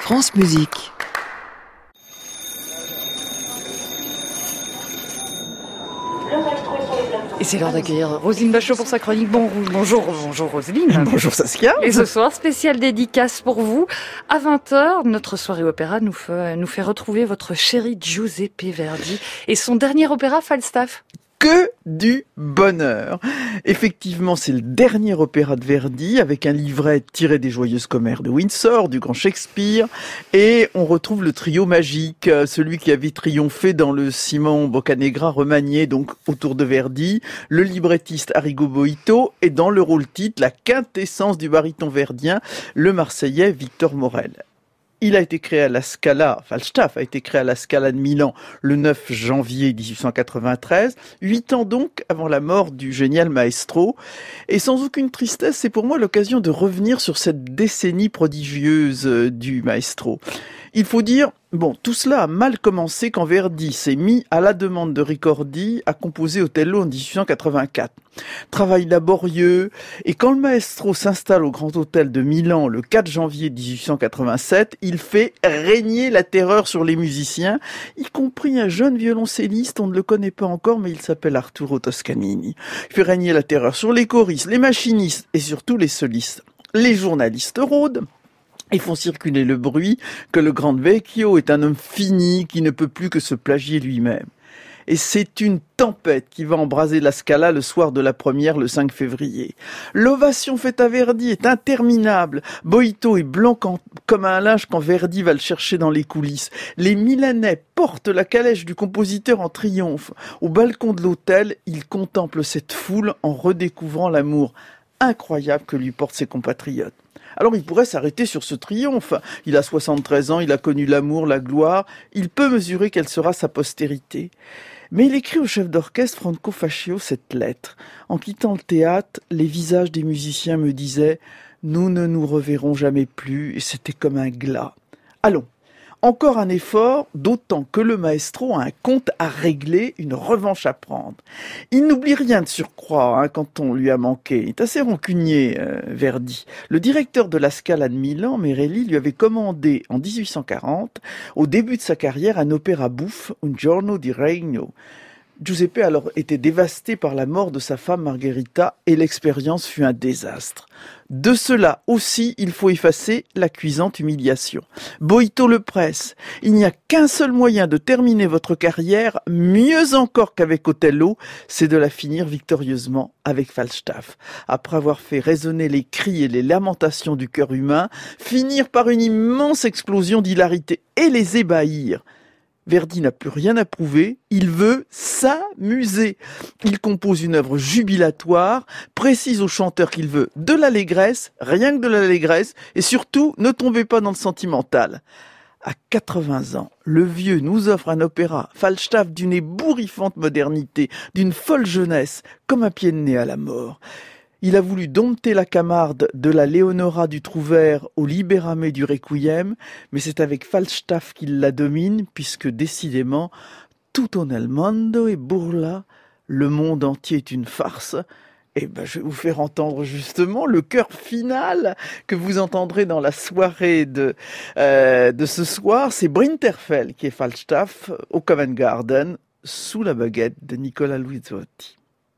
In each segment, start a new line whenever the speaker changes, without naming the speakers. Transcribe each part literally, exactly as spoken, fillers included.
France Musique. Et c'est l'heure d'accueillir Roselyne Bachelot pour sa chronique. Bon, bonjour, bonjour Roselyne.
Bonjour Saskia.
Et ce soir, spécial dédicace pour vous. À vingt heures, notre soirée opéra nous fait, nous fait retrouver votre chéri Giuseppe Verdi et son dernier opéra Falstaff.
Que du bonheur. Effectivement, c'est le dernier opéra de Verdi avec un livret tiré des joyeuses commères de Windsor, du grand Shakespeare, et on retrouve le trio magique, celui qui avait triomphé dans le Simon Boccanegra remanié donc autour de Verdi, le librettiste Arrigo Boito, et dans le rôle titre, la quintessence du baryton verdien, le Marseillais Victor Maurel. Il a été créé à la Scala, Falstaff a été créé à la Scala de Milan le neuf janvier dix-huit cent quatre-vingt-treize, huit ans donc avant la mort du génial maestro. Et sans aucune tristesse, c'est pour moi l'occasion de revenir sur cette décennie prodigieuse du maestro. Il faut dire, bon, tout cela a mal commencé quand Verdi s'est mis, à la demande de Ricordi, à composer Othello en dix-huit cent quatre-vingt-quatre. Travail laborieux, et quand le maestro s'installe au Grand Hôtel de Milan le quatre janvier dix-huit cent quatre-vingt-sept, il fait régner la terreur sur les musiciens, y compris un jeune violoncelliste, on ne le connaît pas encore, mais il s'appelle Arturo Toscanini. Il fait régner la terreur sur les choristes, les machinistes et surtout les solistes. Les journalistes rôdent. Ils font circuler le bruit que le Grand Vecchio est un homme fini qui ne peut plus que se plagier lui-même. Et c'est une tempête qui va embraser la Scala le soir de la première, le cinq février. L'ovation faite à Verdi est interminable. Boito est blanc comme un linge quand Verdi va le chercher dans les coulisses. Les Milanais portent la calèche du compositeur en triomphe. Au balcon de l'hôtel, ils contemplent cette foule en redécouvrant l'amour incroyable que lui portent ses compatriotes. Alors il pourrait s'arrêter sur ce triomphe. Il a soixante-treize ans, il a connu l'amour, la gloire. Il peut mesurer quelle sera sa postérité. Mais il écrit au chef d'orchestre Franco Faccio cette lettre. En quittant le théâtre, les visages des musiciens me disaient « Nous ne nous reverrons jamais plus » et c'était comme un glas. Allons, encore un effort, d'autant que le maestro a un compte à régler, une revanche à prendre. Il n'oublie rien de surcroît hein, quand on lui a manqué. Il est assez rancunier, euh, Verdi. Le directeur de la Scala de Milan, Merelli, lui avait commandé en dix-huit cent quarante, au début de sa carrière, un opéra bouffe, Un giorno di regno. Giuseppe alors était dévasté par la mort de sa femme Margherita et l'expérience fut un désastre. De cela aussi, il faut effacer la cuisante humiliation. Boito le presse. Il n'y a qu'un seul moyen de terminer votre carrière, mieux encore qu'avec Othello, c'est de la finir victorieusement avec Falstaff. Après avoir fait résonner les cris et les lamentations du cœur humain, finir par une immense explosion d'hilarité et les ébahir. Verdi n'a plus rien à prouver, il veut s'amuser. Il compose une œuvre jubilatoire, précise au chanteur qu'il veut de l'allégresse, rien que de l'allégresse, et surtout, ne tombez pas dans le sentimental. À quatre-vingts ans, le vieux nous offre un opéra, Falstaff d'une ébouriffante modernité, d'une folle jeunesse, comme un pied de nez à la mort. Il a voulu dompter la Camarde de la Leonora du Trouvère au Libérame du Requiem, mais c'est avec Falstaff qu'il la domine, puisque décidément, tutto nel mondo è burla, le monde entier est une farce. Et ben, je vais vous faire entendre justement le chœur final que vous entendrez dans la soirée de, euh, de ce soir. C'est Brinterfell qui est Falstaff au Covent Garden, sous la baguette de Nicola Luisotti.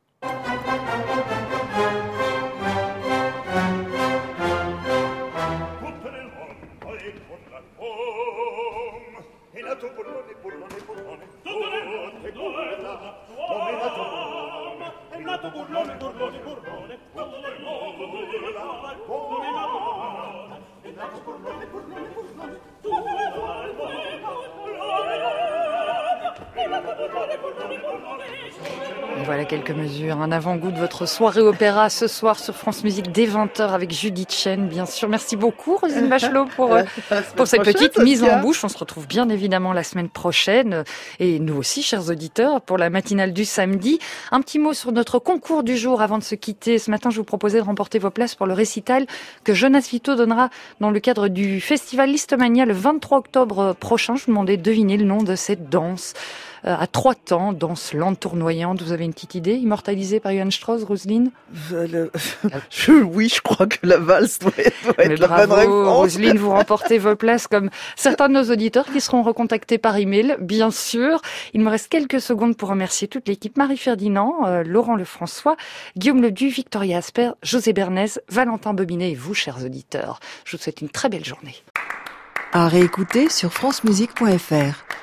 Voilà quelques mesures, un avant-goût de votre soirée opéra ce soir sur France Musique dès vingt heures avec Judith Chen, bien sûr. Merci beaucoup Roselyne Bachelot pour, pour cette petite mise en bouche. On se retrouve bien évidemment la semaine prochaine et nous aussi, chers auditeurs, pour la matinale du samedi. Un petit mot sur notre concours du jour avant de se quitter. Ce matin, je vous proposais de remporter vos places pour le récital que Jonas Vito donnera dans le cadre du festival Listomania le vingt-trois octobre prochain. Je vous demandais de deviner le nom de cette danse. euh, à trois temps, danse lente tournoyante. Vous avez une petite idée, immortalisée par Johann Strauss, Roselyne?
Le... je, Oui, je crois que la valse doit être, doit être la
bravo,
bonne réponse.
Roselyne, vous remportez vos places comme certains de nos auditeurs qui seront recontactés par email, bien sûr. Il me reste quelques secondes pour remercier toute l'équipe. Marie Ferdinand, euh, Laurent Lefrançois, Guillaume Ledu, Victoria Asper, José Bernays, Valentin Bobinet et vous, chers auditeurs. Je vous souhaite une très belle journée.
À réécouter sur francemusique point f r.